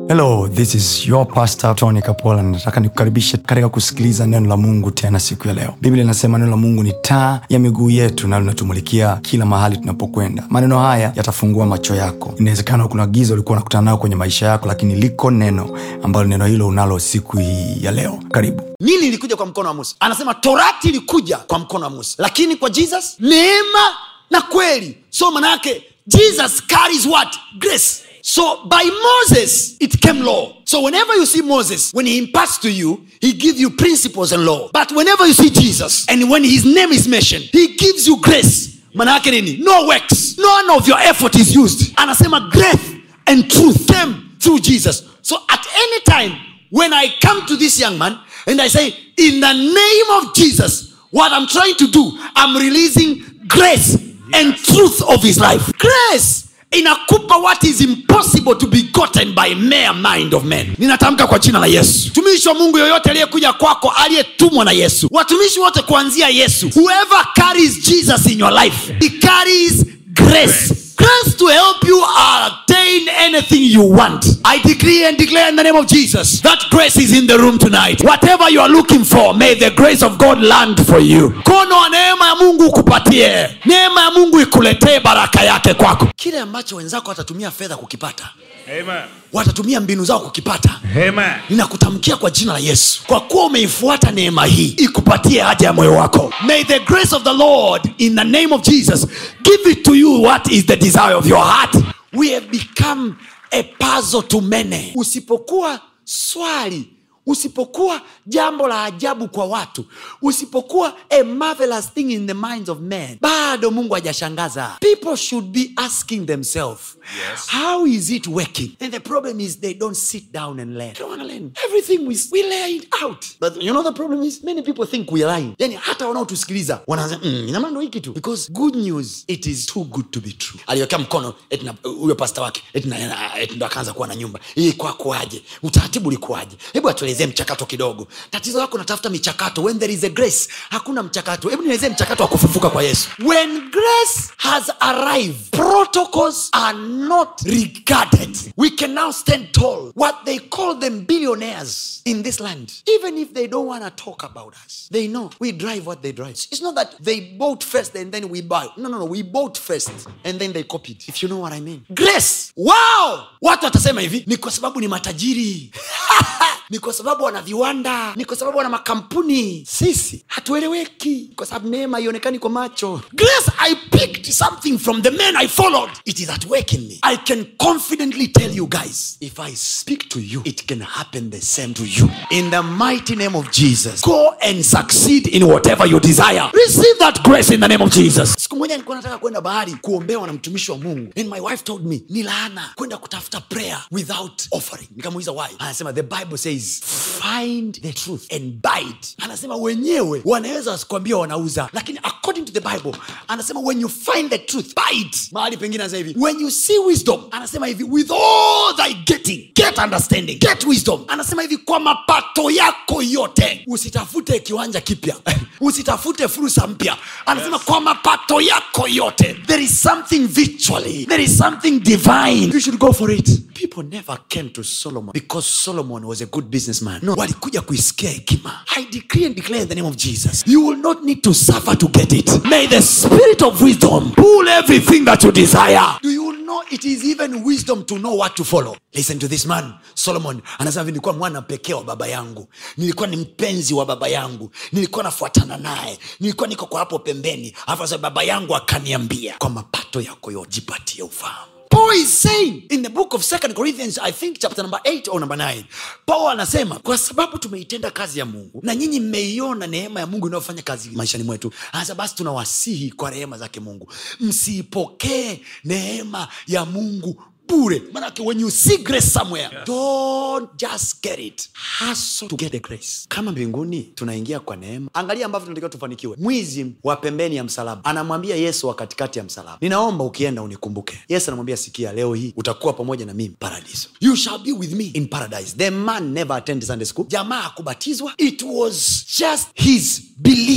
Hello, this is your pastor Tony Kapola. Nataka nikukaribishe katika kusikiliza neno la Mungu tena siku ya leo. Biblia inasema neno la Mungu ni taa ya miguu yetu na linatumulikia kila mahali tunapokwenda. Maneno haya yatafungua macho yako. Inawezekana kuna giza ulikuwa unakutana nalo kwenye maisha yako, lakini liko neno ambalo neno hilo unalo siku hii ya leo. Karibu. Nini ilikuja kwa mkono wa Musa? Anasema Torati ilikuja kwa mkono wa Musa, lakini kwa Jesus neema na kweli. So maana yake Jesus carries what? Grace. So by Moses it came law. So whenever you see Moses, when he imparts to you, he gives you principles and law. But whenever you see Jesus, and when his name is mentioned, he gives you grace. Maana yake nini? No works, none of your effort is used. Anasema grace and truth came through Jesus. So at any time when I come to this young man and I say, in the name of Jesus, what I'm trying to do, I'm releasing grace and truth of his life. Grace inakupa what is impossible to be gotten by mere mind of men. Ninatamka kwa jina la Yesu, tumishi wa Mungu yoyote aliyekuja kwako, aliyetumwa na Yesu, watumishi wote kuanzia Yesu, whoever carries Jesus in your life, he carries grace. Grace to help you attain anything you want. I decree and declare in the name of Jesus that grace is in the room tonight. Whatever you are looking for, may the grace of God land for you. Kono wa neema ya Mungu ukupatie. Neema ya Mungu ikuletee baraka yake kwako. Kile ambacho wenzako watatumia fedha kukipata, amen, watatumia mbinu zao kukipata, amen, ninakutamkia kwa jina la Yesu, kwa kuwa umeifuata neema hii, ikupatie haja ya moyo wako. May the grace of the Lord in the name of Jesus give it to you what is the desire of your heart. We have become a puzzle to many. Usipokuwa swali, usipokuwa jambo la ajabu kwa watu, usipokuwa a marvelous thing in the minds of men, bado Mungu hajashangaza. People should be asking themselves, yes, how is it working? And the problem is they don't sit down and learn. They don't want to learn. Everything we lay it out. But you know the problem is many people think we are lying. Yani hata wanaotusikiliza wanaanza ina maana hiki tu, because good news, it is too good to be true. Aliweka mkono eti huyo pastor wake eti ndo akaanza kuwa na nyumba. Hii kwako aje? Utaratibu ulikuaje? Hebu atuelezee mchakato kidogo. Tatizo lako unatafuta michakato. When there is a grace, hakuna mchakato. Hebu nielezee mchakato wa kufufuka kwa Yesu. When grace has arrived, protocols are not regarded. We can now stand tall. What they call them billionaires in this land, even if they don't want to talk about us, they know we drive what they drive. It's not that they bought first and then we buy. No. We bought first and then they copied. If you know what I mean. Grace. Wow! Watu watasema hivi, ni kwa sababu ni matajiri. Ni kwa sababu wana viwanda, ni kwa sababu wana makampuni. Sisi hatueleweki kwa sababu neema haionekani kwa macho. Grace, I picked something from the men I followed. It is at work in me. I can confidently tell you guys, if I speak to you, it can happen the same to you. In the mighty name of Jesus, go and succeed in whatever you desire. Receive that grace in the name of Jesus. Siku moja nilikuwa nataka kwenda bahari kuombewa na mtumishi wa Mungu, and my wife told me, ni laana kwenda kutafuta prayer without offering. Nikamuuliza why? Anasema the Bible says, find the truth and buy it. Anasema wenyewe wanaweza wasikwambia wanauza, lakini according to the Bible anasema when you find the truth, buy it. Mahali pengine anasema hivi, when you see wisdom, anasema hivi, with all thy getting, get understanding, get wisdom. Anasema hivi, kwa mapato yako yote. Usitafute kiwanja kipya. Usitafute fursa mpya. Anasema kwa mapato yako yote. There is something virtually, there is something divine. You should go for it. People never came to Solomon because Solomon was a good businessman. No, walikuja kuisikia hekima. I decree and declare in the name of Jesus, you will not need to suffer to get it. May the spirit of wisdom pull everything that you desire. Do you know it is even wisdom to know what to follow? Listen to this man, Solomon. Anasema nilikuwa mwana pekee wa baba yangu. Nilikuwa ni mpenzi wa baba yangu. Nilikuwa nafuatana naye. Nilikuwa niko kwa hapo pembeni. Alafu baba yangu akaniambia, kwa mapato yako yote jipatie ufahamu. Paul is saying in the book of 2 Corinthians, I think chapter number 8 or number 9, Paul anasema kwa sababu tumeitenda kazi ya Mungu na nyinyi mmeiona neema ya Mungu inayofanya kazi maishani mwetu, hasa basi tunawasihi kwa rehema zake Mungu, msipokee neema ya Mungu bure. Manake when you see grace somewhere, don't just get it. Hustle to get the grace. Kama mbinguni tunaingia kwa neema, angalia ambavyo tunatakiwa tufanikiwe. Mwizi wa pembeni ya msalaba anamwambia Yesu wa katikati ya msalaba, ninaomba ukienda unikumbuke. Yesu anamwambia, sikia, leo hii utakuwa pamoja na mimi paradiso. You shall be with me in paradise. The man never attended Sunday school. Jamaa kubatizwa. It was just his belief.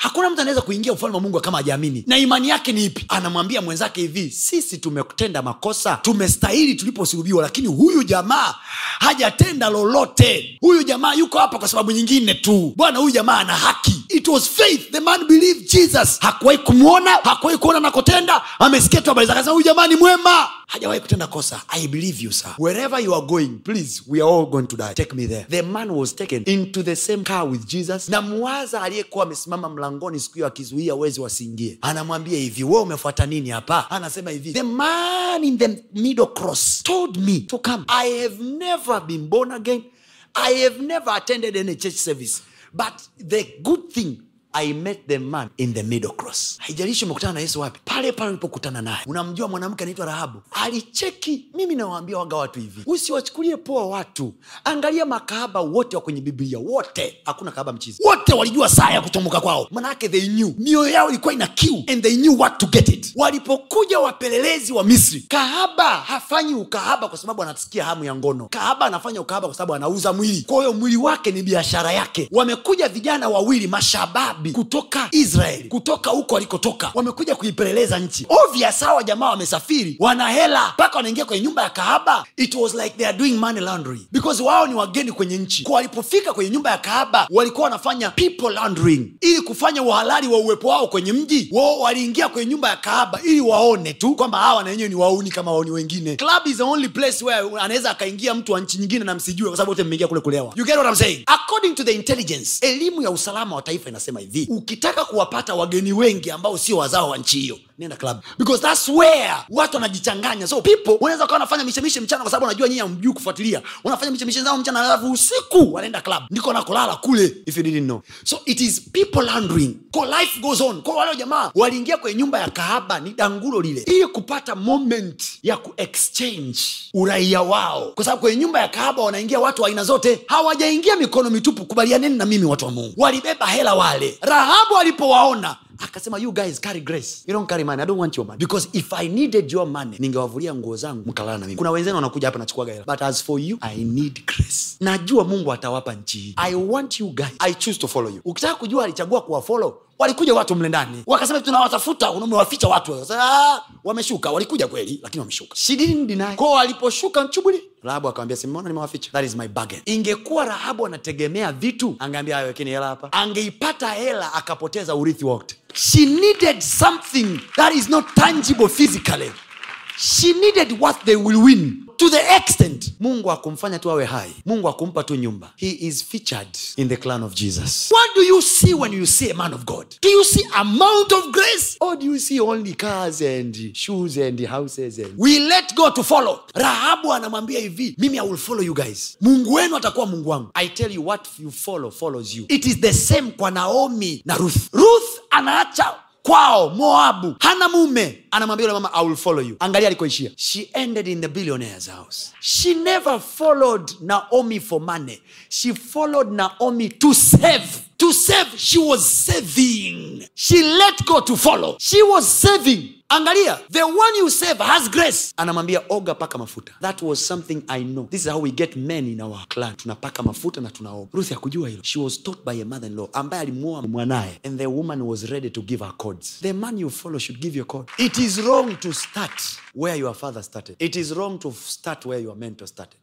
Hakuna mtu anaweza kuingia ufalme wa Mungu kama hajaamini. Na imani yake ni ipi? Anamwambia mwenzake hivi, sisi tumetenda makosa, tumestahili tuliposulubiwa, lakini huyu jamaa hajatenda lolote. Huyu jamaa yuko hapa kwa sababu nyingine tu. Bwana, huyu jamaa ana haki. It was faith. The man believed Jesus. Hakuwahi kumuona, hakuwahi kuona nakotenda, amesikia tu habari zake, akasema huyu jamaa ni mwema, hajawahi kutenda kosa. I believe you, sir. Wherever you are going, please, we are all going to die. Take me there. The man was taken into the same car with Jesus. Na muwaza aliyekuwa amesimama mlangoni siku hiyo akizuia wezi wasiingie, anamwambia hivi, wewe umefuata nini hapa? Anasema hivi, the man in the middle cross told me to come. I have never been born again. I have never attended any church service. But the good thing, I met the man in the middle cross. Haijalishi umekutana na Yesu wapi, pale pale ulipokutana naye. Unamjua mwanamke anaitwa Rahabu, alicheki. Mimi nawaambia waga watu hivi, usiwachukulie poa watu. Angalia makahaba wote wa kwenye Biblia, wote, hakuna kahaba mchizi. Wote walijua saa ya kutomoka kwao. Manake they knew, mioyo yao ilikuwa ina kiu, and they knew what to get it. Walipokuja wapelelezi wa Misri, kahaba hafanyi ukahaba kwa sababu anasikia hamu ya ngono. Kahaba anafanya ukahaba kwa sababu anauza mwili. Kwa hiyo mwili wake ni biashara yake. Wamekuja vijana wawili mashababi kutoka Israeli, kutoka huko walikotoka, wamekuja kuipeleleza nchi. Obvious hawa jamaa wamesafiri, wana hela, mpaka wanaingia kwenye nyumba ya kahaba. It was like they are doing money laundering, because wao ni wageni kwenye nchi. Kwa walipofika kwenye nyumba ya kahaba, walikuwa wanafanya people laundering, ili kufanya uhalali wa uwepo wao kwenye mji. Wao waliingia kwenye nyumba ya kahaba ili waone tu kwamba hawa na wenyewe ni wauni kama wauni wengine. Club is the only place where anaweza akaingia mtu wa nchi nyingine na msijue, kwa sababu wote mmeingia kule kulewa. You get what I'm saying? According to the intelligence, elimu ya usalama wa taifa inasema hivi, ukitaka kuwapata wageni wengi ambao sio wazao wa nchi hiyo, nenda club, because that's where watu wanajichanganya. So people wanaweza kuwa wanafanya mishemishe mchana kwa sababu wanajua nyinyi hamjui kufuatilia, wanafanya mishemishe zao mchana, alafu usiku wanaenda club, ndiko nakolala kule, if you didn't know. So it is people laundering. Kwa life goes on. Kwa wale jamaa waliingia kwenye nyumba ya kahaba, ni dangulo lile, ili kupata moment ya ku-exchange uraia wao, kwa sababu kwenye nyumba ya kahaba wanaingia watu wa aina zote. Hawajaingia mikono mitupu. Kubalianeni na mimi, watu wa Mungu, walibeba hela wale. Rahabu alipowaona akasema, you guys carry grace, you don't carry money. I don't want your money, because if I needed your money, ningewavulia nguo zangu mkalala na mimi. Kuna wenzenu wanakuja hapa nachukua hela, but as for you, I need grace. Najua Mungu atawapa nchi hii. I want you guys, I choose to follow you. Ukitaka kujua alichagua kuwafollow, walikuja watu mle ndani wakasema tunawatafuta, umewaficha watu. Sasa wameshuka, walikuja kweli, lakini wameshuka. She didn't deny. Kwa waliposhuka mchubuli, Rahabu akamwambia, simeona nimewaficha, that is my bargain. Ingekuwa Rahabu anategemea vitu, angeambia wekeni hela hapa, angeipata hela akapoteza urithi wote. She needed something that is not tangible physically. She needed what they will win. To the extent, Mungu hakumfanya tu awe hai, Mungu hakumpa tu nyumba. He is featured in the clan of Jesus. What do you see when you see a man of God? Do you see amount of grace, or do you see only cars and shoes and houses and we let go to follow? Rahabu anamwambia hivi, mimi I will follow you guys. Mungu wenu atakuwa Mungu wangu. I tell you, what you follow follows you. It is the same kwa Naomi na Ruth. Ruth anaacha kwao Moabu, hana mume, anamwambia yule mama, I will follow you. Angalia alikoishia. She ended in the billionaire's house. She never followed Naomi for money. She followed Naomi to save. To save, she was saving. She let go to follow. She was saving. Angalia, the one you save has grace. Anamwambia oga paka mafuta. That was something I know. This is how we get men in our clan. Tunapaka mafuta na tunaoga. Ruth hakujua hilo. She was taught by a mother-in-law ambaye alimuoa mwanae, and the woman was ready to give her codes. The man you follow should give you a code. It is wrong to start where your father started. It is wrong to start where your mentor started.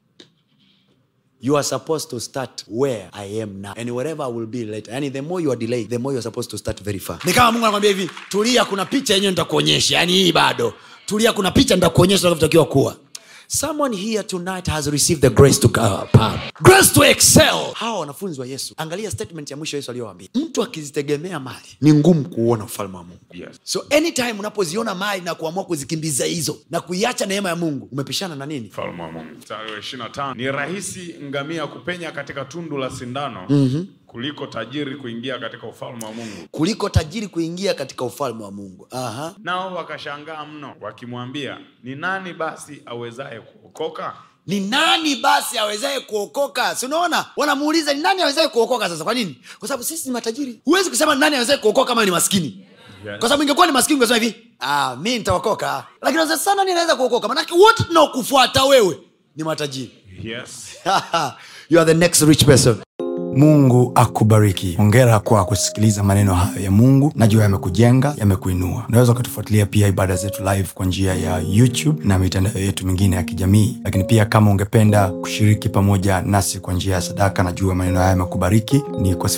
You are supposed to start where I am now, and wherever I will be later. Yani the more you are delayed, the more you are supposed to start very far. Ni kama Mungu anakuambia hivi, tulia, kuna picha yenyewe nitakuonyesha. Yani hii bado. Tulia, kuna picha nitakuonyesha unavyotakiwa kuwa. Someone here tonight has received the grace to grace to excel. Hawa wanafunzi wa Yesu, angalia statement ya mwisho Yesu aliyowaambia. Mtu akizitegemea mali, ni ngumu kuona ufalme wa Mungu. Yes. So anytime unapoziona mali na kuamua kuzikimbiza hizo na kuiacha neema ya Mungu, umepishana na nini? Ufalme wa Mungu. Mstari wa 25. Ni rahisi ngamia kupenya katika tundu la sindano. Kuliko tajiri kuingia katika ufalme wa Mungu. Kuliko tajiri kuingia katika ufalme wa Mungu. Aha. Nao wakashangaa mno, wakimwambia, ni nani basi awezaye kuokoka? Ni nani basi awezaye kuokoka? Si unaona? Wanamuuliza ni nani awezaye kuokoka sasa. Kwa nini? Kwa sababu sisi ni matajiri. Huwezi kusema ni nani awezaye kuokoka kama ni maskini. Yes. Kwa sababu ingekuwa ni maskini ungesema hivi, mimi nitaokoka. Lakini sasa sana nani anaweza kuokoka? Maana wote tunaokufuata wewe ni matajiri. Yes. You are the next rich person. Mungu akubariki. Hongera kwa kusikiliza maneno hayo ya Mungu. Najua yamekujenga, yamekuinua. Unaweza kutufuatilia pia ibada zetu live kwa njia ya YouTube na mitandao yetu mingine ya kijamii. Lakini pia kama ungependa kushiriki pamoja nasi kwa njia ya sadaka, najua maneno haya yamekubariki, ni kwa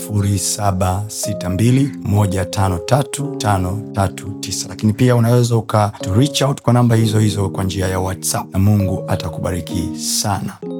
0762153539. Lakini pia unaweza to reach out kwa namba hizo hizo kwa njia ya WhatsApp, na Mungu atakubariki sana.